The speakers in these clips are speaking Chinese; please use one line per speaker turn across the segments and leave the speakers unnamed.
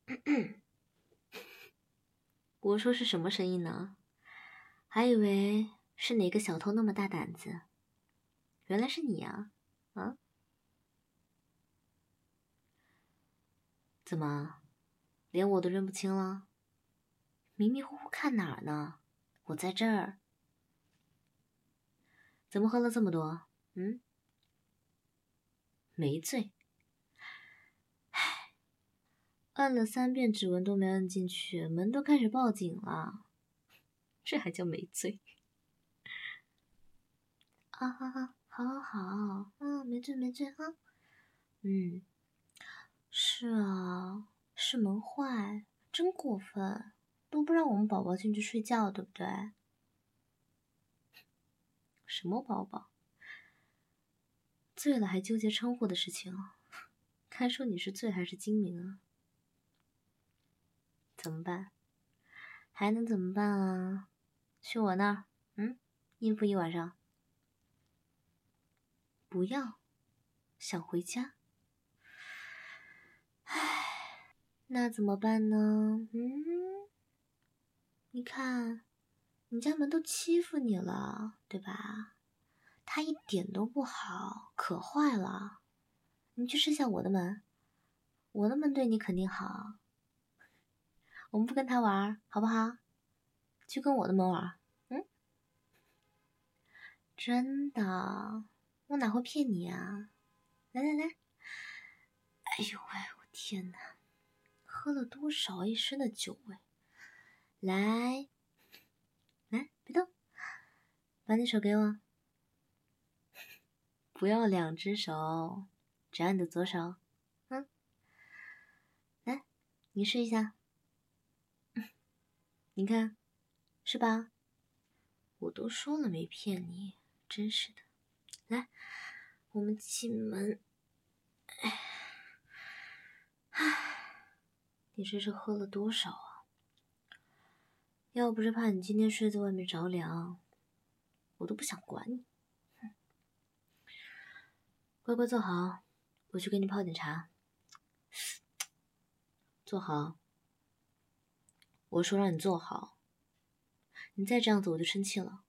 我说是什么声音呢？还以为是哪个小偷那么大胆子，原来是你啊！啊？怎么，连我都认不清了？迷迷糊糊看哪儿呢？我在这儿。怎么喝了这么多？没醉。唉，按了3遍指纹都没按进去，门都开始报警了，这还叫没醉？啊，好，没醉啊。是啊，是门坏，真过分，都不让我们宝宝进去睡觉，对不对？什么宝宝？醉了还纠结称呼的事情啊？该说你是醉还是精明啊？怎么办？还能怎么办啊？去我那儿，应付一晚上。不要，想回家。唉，那怎么办呢？你看，你家门都欺负你了，对吧？他一点都不好，可坏了。你去试下我的门，我的门对你肯定好。我们不跟他玩，好不好？去跟我的门玩。真的，我哪会骗你啊？来，哎呦喂，我天哪，喝了多少一身的酒味？来，别动，把你手给我。不要2只手，只要你的左手。来，你试一下。你看，是吧？我都说了没骗你，真是的。来，我们进门。你这是喝了多少啊？要不是怕你今天睡在外面着凉，我都不想管你。乖乖坐好，我去给你泡点茶。坐好，我说让你坐好。你再这样子我就生气了。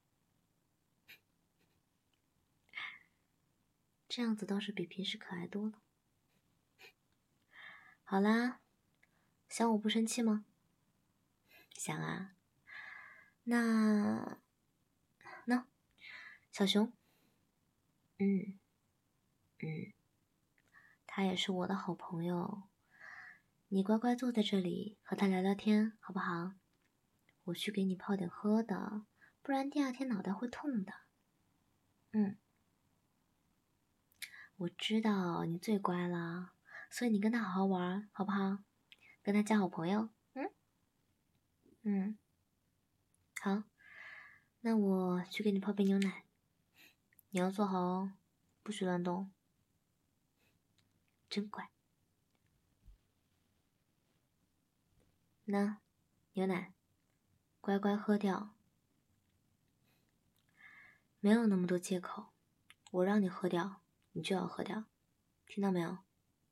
这样子倒是比平时可爱多了。好啦，想我不生气吗？想啊。那小熊，他也是我的好朋友。你乖乖坐在这里和他聊聊天，好不好？我去给你泡点喝的，不然第2天脑袋会痛的。我知道你最乖了，所以你跟他好好玩，好不好？跟他交好朋友。好，那我去给你泡杯牛奶。你要坐好哦，不许乱动。真乖。那牛奶，乖乖喝掉。没有那么多借口，我让你喝掉，你就要喝掉，听到没有？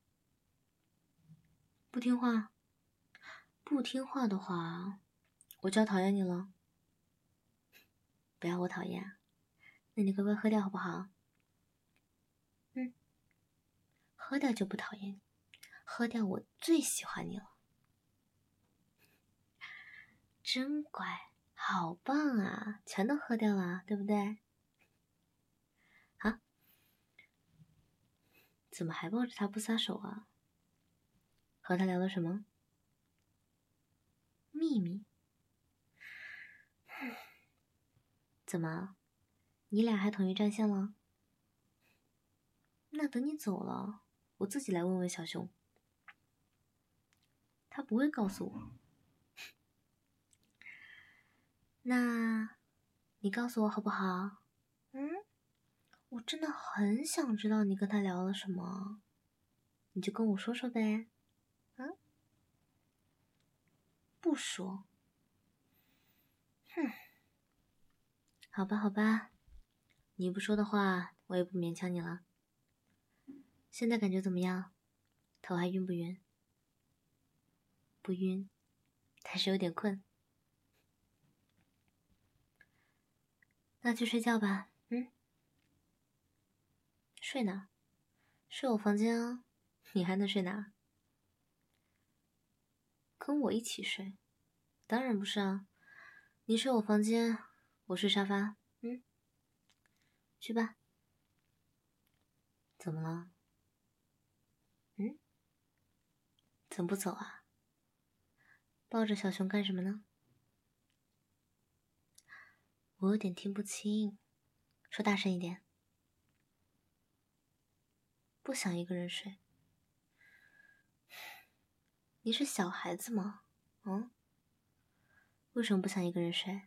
不听话的话，我就要讨厌你了。不要我讨厌，那你乖乖喝掉好不好？喝掉就不讨厌你，喝掉我最喜欢你了。真乖，好棒啊，全都喝掉了，对不对？好，怎么还抱着他不撒手啊？和他聊了什么？秘密？怎么，你俩还统一战线了？那等你走了，我自己来问问小熊。他不会告诉我。那，你告诉我好不好？我真的很想知道你跟他聊了什么，你就跟我说说呗。不说。好吧，你不说的话，我也不勉强你了。现在感觉怎么样？头还晕不晕？ 不晕，但是有点困。那去睡觉吧。睡哪？睡我房间啊，你还能睡哪？跟我一起睡？当然不是啊，你睡我房间，我睡沙发。去吧。怎么了？怎么不走啊？抱着小熊干什么呢？我有点听不清，说大声一点。不想一个人睡。你是小孩子吗？为什么不想一个人睡？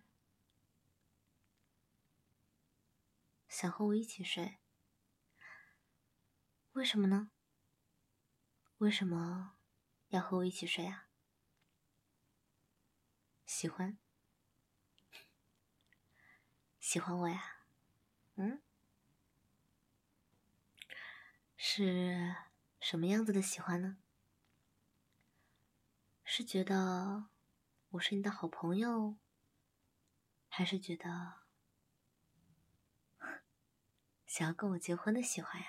想和我一起睡？为什么呢？为什么要和我一起睡啊？喜欢？喜欢我呀？是什么样子的喜欢呢？是觉得我是你的好朋友，还是觉得想要跟我结婚的喜欢呀？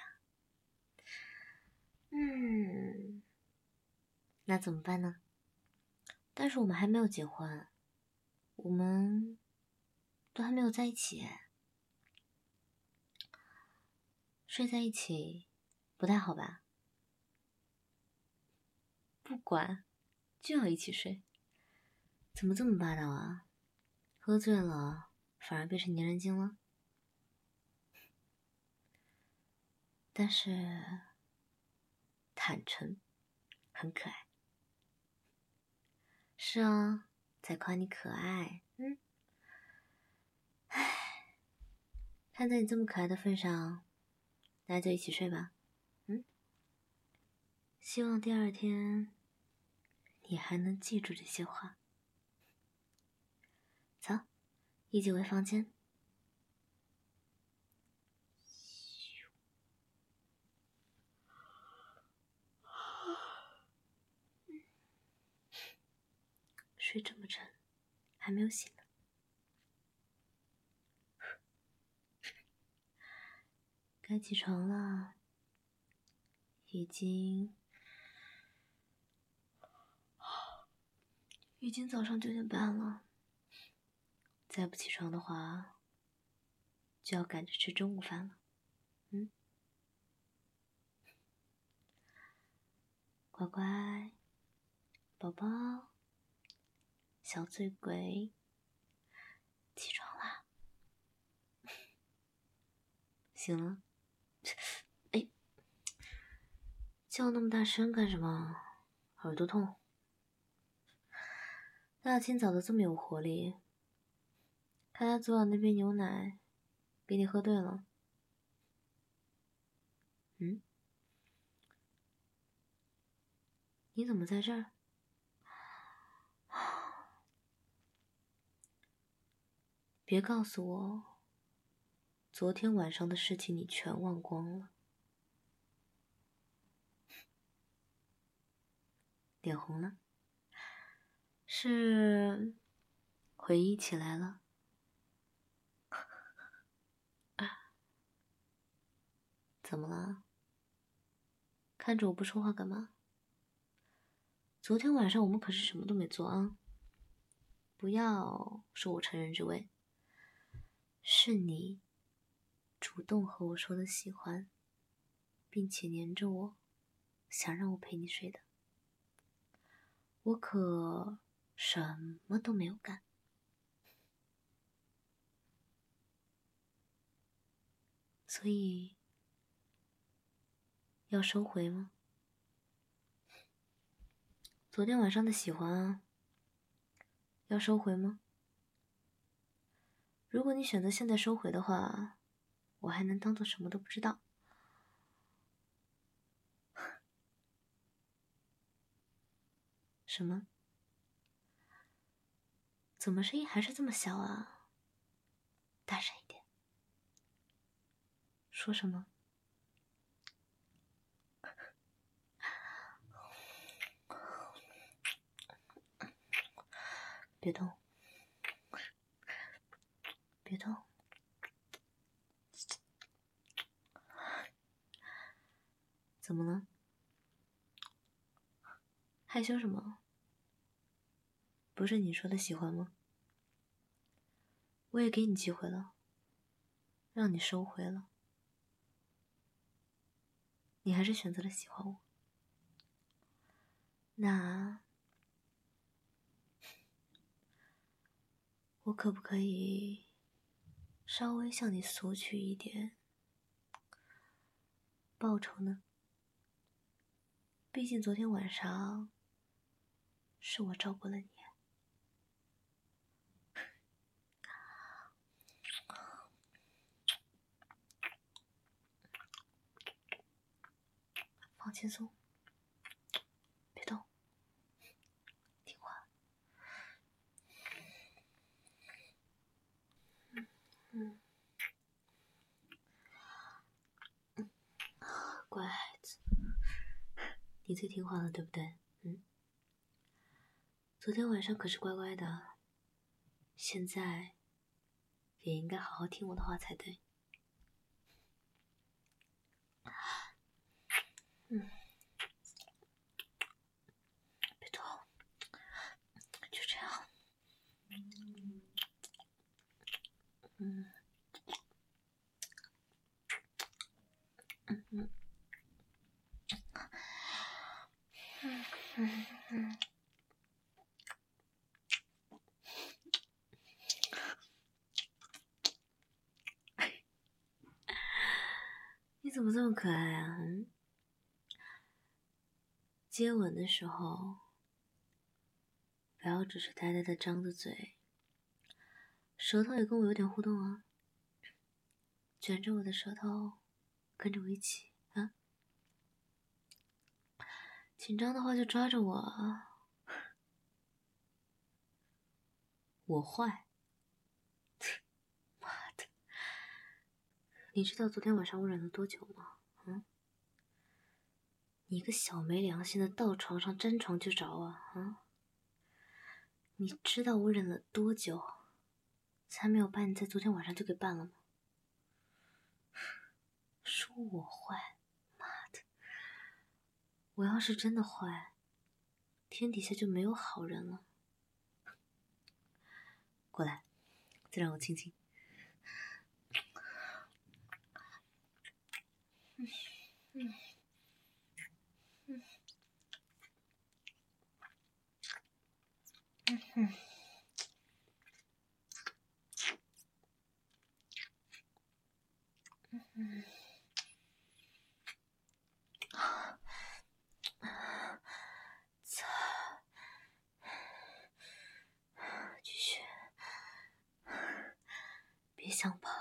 那怎么办呢？但是我们还没有结婚，我们都还没有在一起，睡在一起不太好吧？不管，就要一起睡，怎么这么霸道啊？喝醉了反而变成粘人精了？但是坦诚很可爱。是啊，在夸你可爱。看在你这么可爱的份上，那就一起睡吧。希望第二天你还能记住这些话。走，一起回房间。睡这么沉，还没有醒呢。该起床了，已经早上9点半了。再不起床的话，就要赶着吃中午饭了。乖乖，宝宝，小醉鬼，起床啦！醒了？哎，叫那么大声干什么？耳朵痛。大清早的这么有活力，看他昨晚那杯牛奶给你喝对了。你怎么在这儿？别告诉我，昨天晚上的事情你全忘光了。脸红了，是回忆起来了。怎么了？看着我不说话干嘛？昨天晚上我们可是什么都没做啊！不要说我乘人之危，是你主动和我说的喜欢，并且黏着我，想让我陪你睡的。我可什么都没有干。所以要收回吗？昨天晚上的喜欢啊，要收回吗？如果你选择现在收回的话，我还能当做什么都不知道。什么？怎么声音还是这么小啊？大声一点。说什么？ 别动，别动。怎么了？害羞什么？不是你说的喜欢吗？我也给你机会了，让你收回了，你还是选择了喜欢我。那我可不可以稍微向你索取一点报酬呢？毕竟昨天晚上是我照顾了你。放轻松，别动，听话。乖孩子，你最听话了，对不对？昨天晚上可是乖乖的，现在也应该好好听我的话才对。别动，就这样。你怎么这么可爱啊？接吻的时候，不要只是呆呆的张着嘴，舌头也跟我有点互动啊，卷着我的舌头，跟着我一起啊。紧张的话就抓着我，我坏。妈的！你知道昨天晚上我忍了多久吗？你一个小没良心的，到床上沾床就着啊！你知道我忍了多久，才没有把你在昨天晚上就给办了吗？说我坏，妈的！我要是真的坏，天底下就没有好人了。过来，再让我亲亲。继续，别想跑。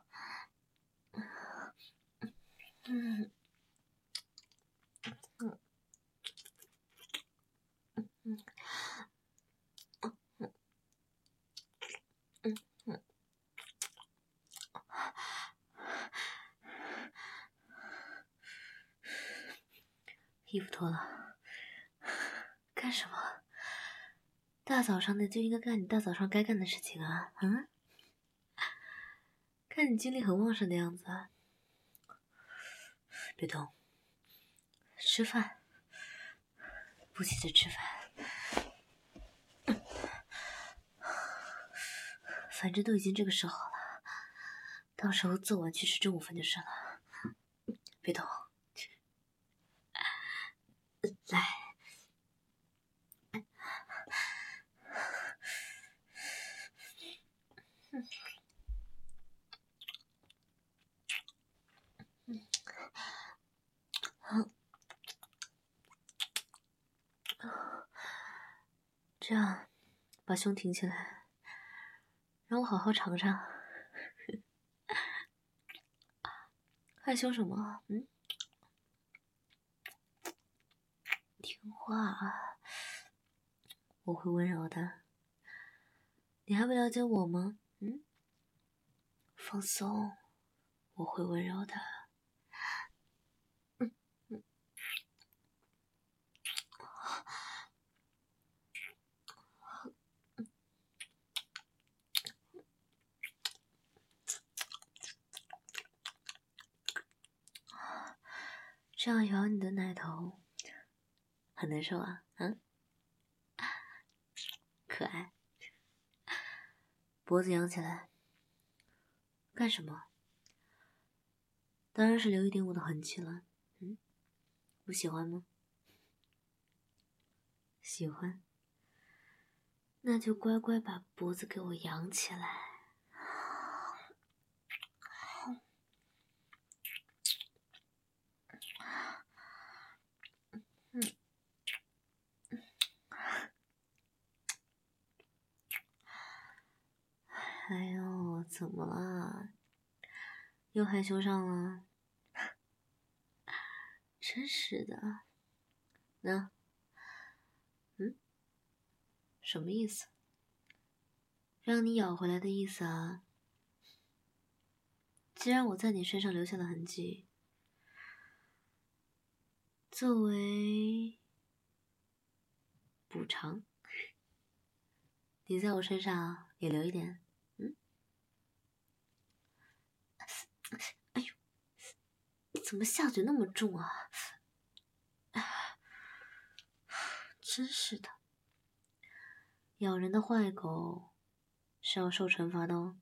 衣服脱了，干什么？大早上的就应该干你大早上该干的事情啊！看你精力很旺盛的样子，别动，吃饭，不急着吃饭，反正都已经这个时候了，到时候做完去吃中午饭就是了。别动，来。这样，把胸挺起来，让我好好尝尝。害羞什么？听话啊，我会温柔的。你还不了解我吗？放松，我会温柔的。 这样摇你的奶头很难受啊？可爱。脖子扬起来，干什么？当然是留一点我的痕迹了。不喜欢吗？喜欢，那就乖乖把脖子给我扬起来。哎呦，怎么了？又害羞上了？真是的。那，什么意思？让你咬回来的意思啊？既然我在你身上留下了痕迹，作为补偿，你在我身上也留一点。哎呦，怎么下嘴那么重啊？真是的，咬人的坏狗是要受惩罚的哦。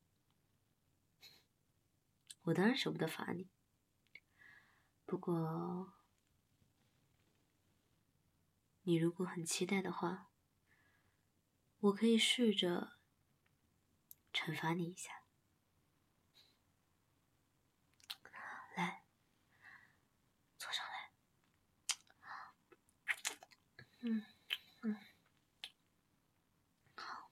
我当然舍不得罚你，不过你如果很期待的话，我可以试着惩罚你一下。来，坐上来。好。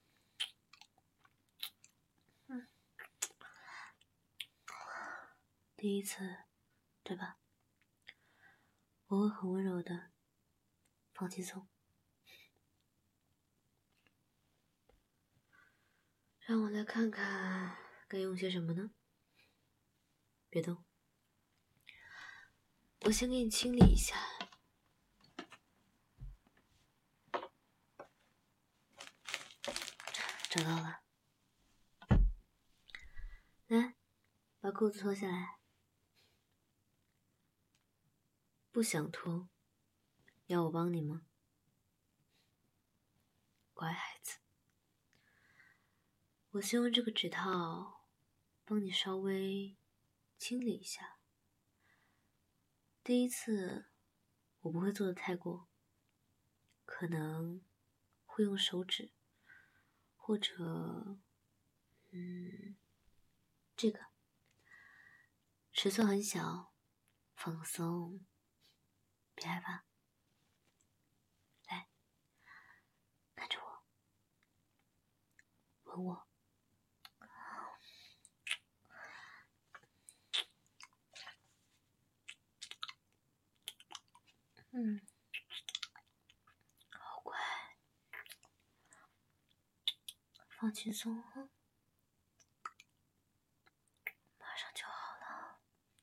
第一次，对吧？我会很温柔的，放轻松。让我来看看该用些什么呢？别动，我先给你清理一下。找到了。来，把裤子脱下来。不想脱，要我帮你吗？乖孩子，我先用这个指套帮你稍微清理一下。第一次我不会做的太过，可能会用手指，或者这个尺寸很小，放松，别害怕。来，看着我，吻我。好乖，放轻松啊，马上就好了。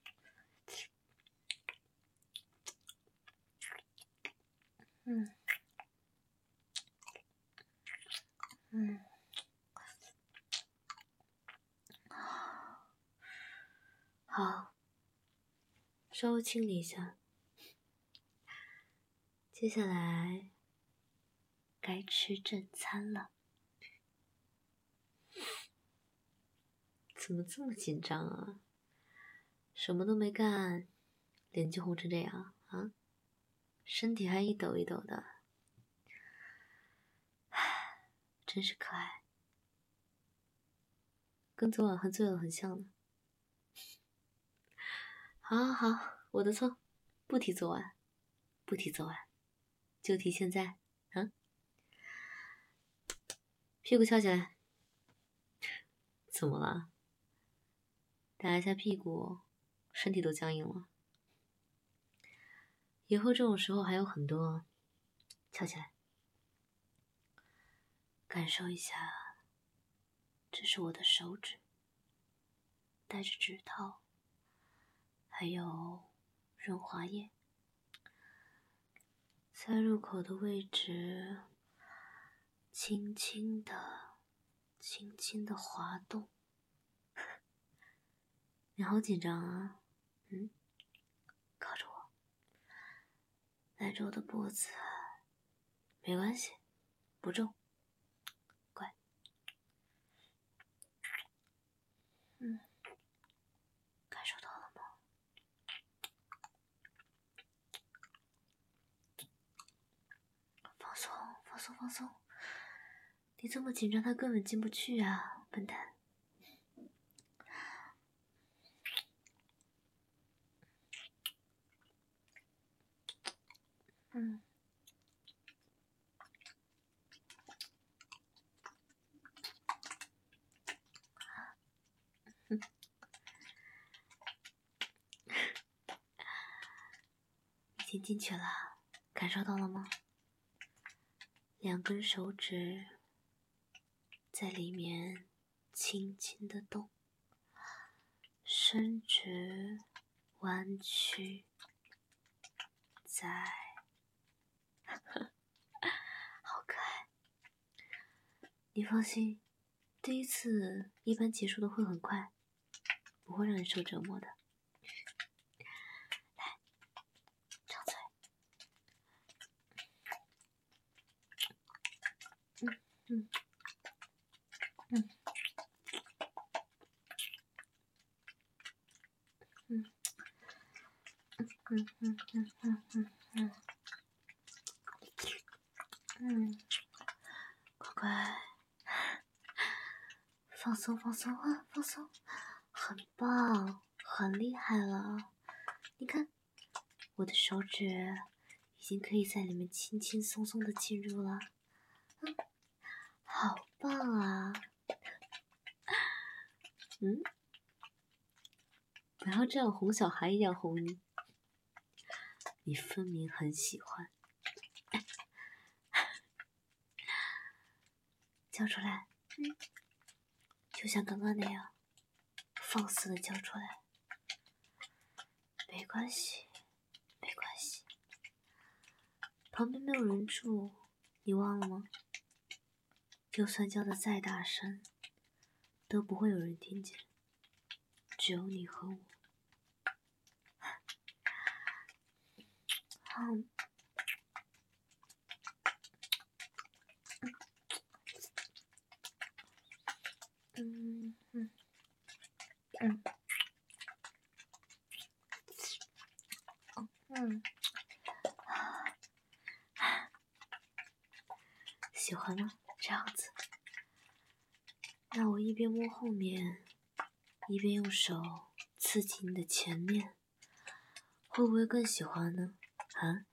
好，稍微清理一下。接下来该吃正餐了。怎么这么紧张啊？什么都没干，脸就红成这样啊？身体还一抖一抖的，真是可爱，跟昨晚喝醉了很像呢。好，好，好，我的错，不提昨晚，不提昨晚，就提现在。屁股翘起来。怎么了？打一下屁股，身体都僵硬了。以后这种时候还有很多，翘起来，感受一下。这是我的手指，带着指套，还有润滑液，在入口的位置，轻轻的、轻轻的滑动。你好紧张啊？靠着我， 赖着我的脖子，没关系，不重，乖。感受到了吗？放松，放松，放松。你这么紧张，他根本进不去啊，笨蛋。已经进去了，感受到了吗？2根手指在里面轻轻的动，伸直、弯曲，再好可爱。你放心，第一次一般结束的会很快，不会让你受折磨的。来，张嘴。乖乖，放松放松啊，放松，很棒，很厉害了。你看，我的手指已经可以在里面轻轻松松的进入了，好棒啊！不要这样哄小孩一样哄你，你分明很喜欢。叫出来，就像刚刚那样，放肆的叫出来。没关系，没关系，旁边没有人住，你忘了吗？就算叫的再大声，都不会有人听见，只有你和我。喜欢吗？这样子。那我一边摸后面，一边用手刺激你的前面，会不会更喜欢呢？啊？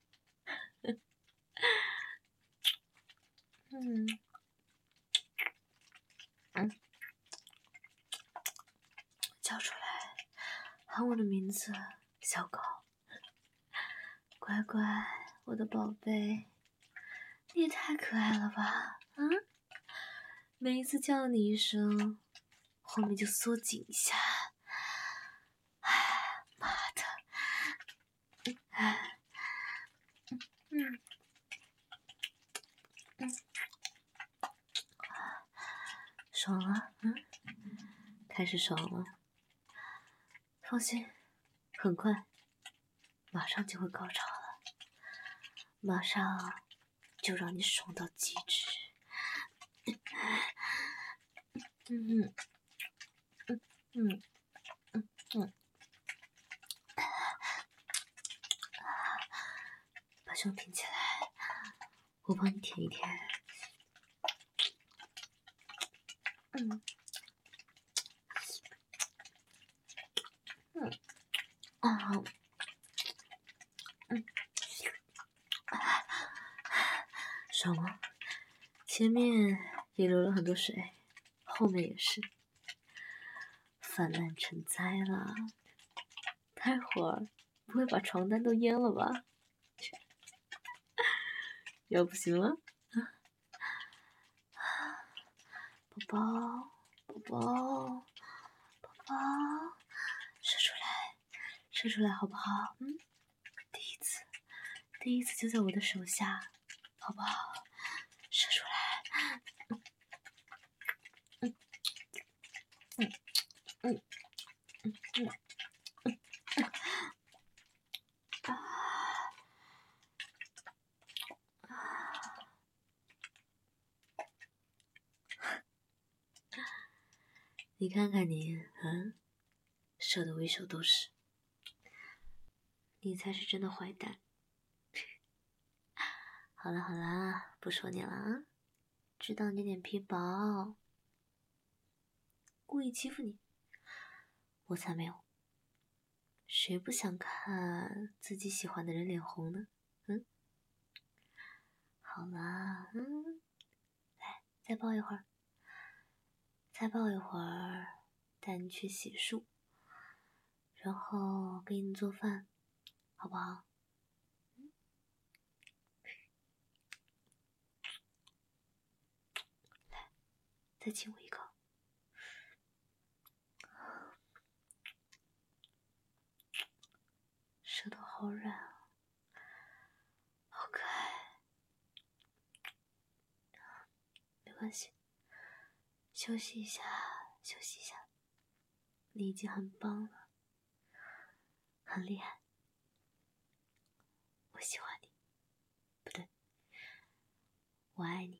叫出来，喊我的名字，小狗。乖乖，我的宝贝，你也太可爱了吧！每一次叫你一声，后面就缩紧一下。妈的！爽了，开始爽了。放心，很快，马上就会高潮了，马上就让你爽到极致。把胸挺起来，我帮你舔一舔。爽吗？前面也流了很多水，后面也是泛滥成灾了。待会儿不会把床单都淹了吧？要不行了？宝宝，宝宝，宝宝，射出来，射出来好不好？第一次就在我的手下，好不好？射出来。 你看看你，射得我一手都是。你才是真的坏蛋。好了好了，不说你了啊，知道你脸皮薄，故意欺负你。我才没有，谁不想看自己喜欢的人脸红呢？好了，来，再抱一会儿，再抱一会儿，带你去洗漱，然后给你做饭，好不好？来，再亲我一口。舌头好软啊，好可爱。没关系，休息一下，休息一下。你已经很棒了，很厉害。我喜欢你，不对，我爱你。